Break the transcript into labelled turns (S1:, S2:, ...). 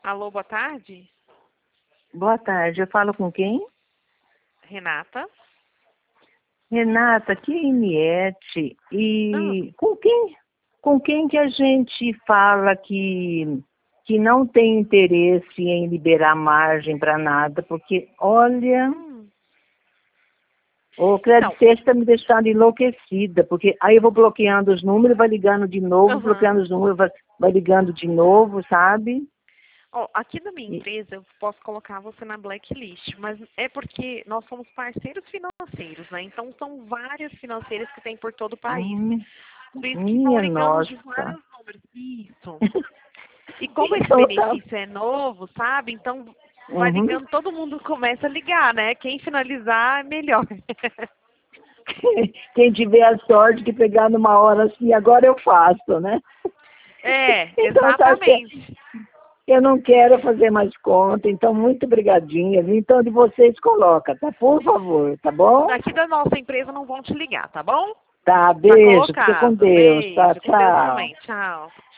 S1: Alô, boa tarde.
S2: Boa tarde, eu falo com quem?
S1: Renata.
S2: Renata, aqui é Iniette.
S1: Ah,
S2: E com quem que a gente fala que não tem interesse em liberar margem para nada? Porque, olha,
S1: hum.
S2: o
S1: Então,
S2: Credicês está me deixando enlouquecida, porque aí eu vou bloqueando os números, vai ligando de novo,
S1: aham.
S2: bloqueando os números, vai ligando de novo, sabe?
S1: Ó, aqui na minha
S2: E-
S1: empresa eu posso colocar você na blacklist, mas é porque nós somos parceiros financeiros, né? Então são várias financeiras que tem por todo o país.
S2: hum,
S1: Por isso que estão
S2: minha
S1: ligando de
S2: nossa.
S1: vários números. Isso. E como esse
S2: Então tá.
S1: benefício é novo, sabe? Então vai
S2: Uhum.
S1: ligando, todo mundo começa a ligar, né? Quem finalizar é melhor.
S2: Quem tiver a sorte de pegar numa hora assim, agora eu faço, né?
S1: É,
S2: Então, tá certo.
S1: exatamente.
S2: Eu não quero fazer mais conta, então muito obrigadinha, viu? Então, de vocês coloca, tá? Por favor, tá bom?
S1: Daqui da nossa empresa não vão te ligar, tá bom?
S2: Tá,
S1: Tá
S2: beijo, fica com
S1: colocado.
S2: Deus, tá?
S1: Beijo. Com Deus
S2: Tchau.
S1: também. Tchau.